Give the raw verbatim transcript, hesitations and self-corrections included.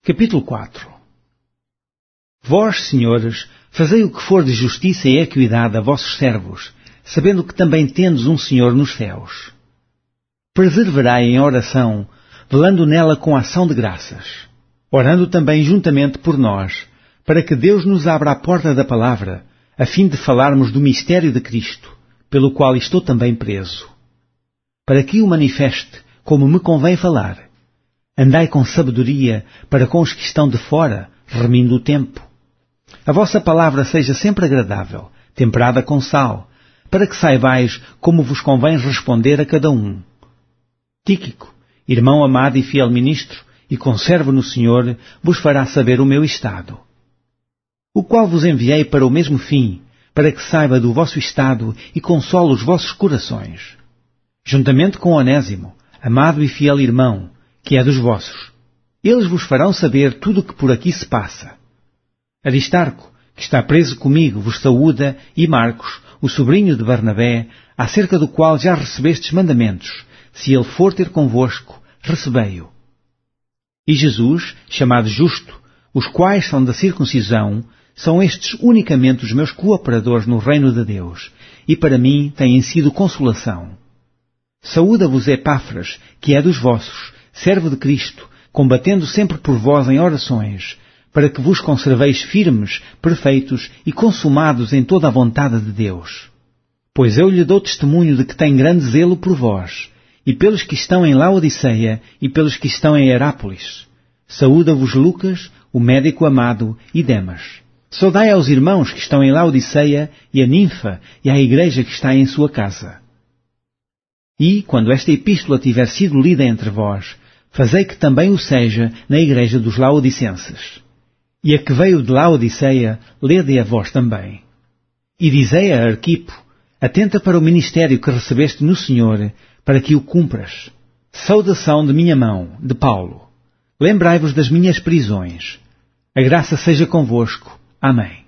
Capítulo quatro. Vós, senhores, fazei o que for de justiça e equidade a vossos servos, sabendo que também tendes um Senhor nos céus. Perseverai em oração, velando nela com ação de graças, orando também juntamente por nós, para que Deus nos abra a porta da palavra, a fim de falarmos do mistério de Cristo, pelo qual estou também preso. Para que o manifeste, como me convém falar. Andai com sabedoria para com os que estão de fora, remindo o tempo. A vossa palavra seja sempre agradável, temperada com sal, para que saibais como vos convém responder a cada um. Tíquico, irmão amado e fiel ministro, e conservo no Senhor, vos fará saber o meu estado. O qual vos enviei para o mesmo fim, para que saiba do vosso estado e console os vossos corações. Juntamente com Onésimo, amado e fiel irmão, que é dos vossos. Eles vos farão saber tudo o que por aqui se passa. Aristarco, que está preso comigo, vos saúda, e Marcos, o sobrinho de Barnabé, acerca do qual já recebestes mandamentos. Se ele for ter convosco, recebei-o. E Jesus, chamado Justo, os quais são da circuncisão, são estes unicamente os meus cooperadores no reino de Deus, e para mim têm sido consolação. Saúda-vos Epáfras, que é dos vossos, servo de Cristo, combatendo sempre por vós em orações, para que vos conserveis firmes, perfeitos e consumados em toda a vontade de Deus. Pois eu lhe dou testemunho de que tem grande zelo por vós, e pelos que estão em Laodiceia, e pelos que estão em Herápolis. Saúda-vos Lucas, o médico amado, e Demas. Saudai aos irmãos que estão em Laodiceia, e a Ninfa, e à igreja que está em sua casa. E, quando esta epístola tiver sido lida entre vós, fazei que também o seja na igreja dos Laodicenses. E a que veio de Laodiceia, lede a vós também. E dizei a Arquipo, atenta para o ministério que recebeste no Senhor, para que o cumpras. Saudação de minha mão, de Paulo. Lembrai-vos das minhas prisões. A graça seja convosco. Amém.